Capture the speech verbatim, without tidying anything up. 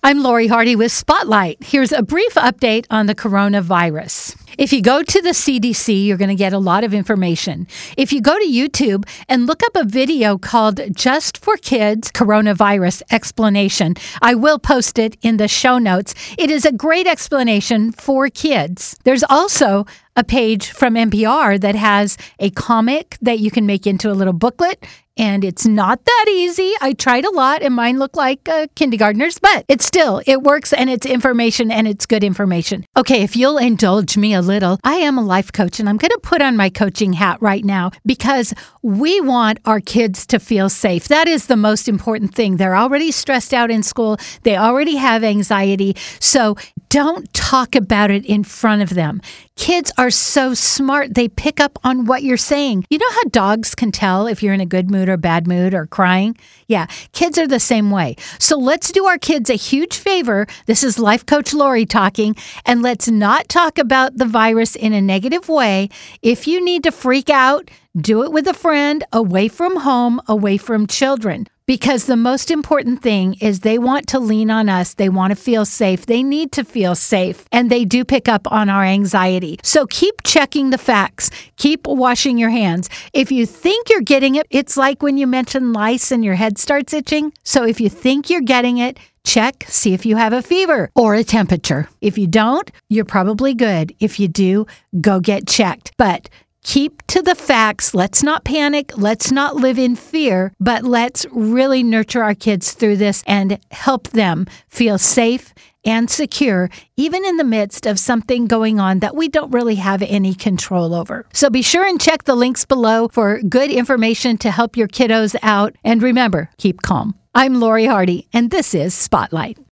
I'm Lori Hardy with Spotlight. Here's a brief update on the coronavirus. If you go to the C D C, you're going to get a lot of information. If you go to YouTube and look up a video called Just for Kids Coronavirus Explanation, I will post it in the show notes. It is a great explanation for kids. There's also a page from N P R that has a comic that you can make into a little booklet. And it's not that easy. I tried a lot and mine look like uh, kindergartners, but it's still, it works and it's information and it's good information. Okay, if you'll indulge me a little, I am a life coach and I'm going to put on my coaching hat right now because we want our kids to feel safe. That is the most important thing. They're already stressed out in school. They already have anxiety. So don't talk about it in front of them. Kids are so smart. They pick up on what you're saying. You know how dogs can tell if you're in a good mood or bad mood or crying? Yeah, kids are the same way. So let's do our kids a huge favor. This is Life Coach Lori talking, and let's not talk about the virus in a negative way. If you need to freak out, do it with a friend, away from home, away from children. Because the most important thing is they want to lean on us. They want to feel safe. They need to feel safe. And they do pick up on our anxiety. So keep checking the facts. Keep washing your hands. If you think you're getting it, it's like when you mention lice and your head starts itching. So if you think you're getting it, check, see if you have a fever or a temperature. If you don't, you're probably good. If you do, go get checked. But keep to the facts. Let's not panic. Let's not live in fear, but let's really nurture our kids through this and help them feel safe and secure, even in the midst of something going on that we don't really have any control over. So be sure and check the links below for good information to help your kiddos out. And remember, keep calm. I'm Lori Hardy, and this is Spotlight.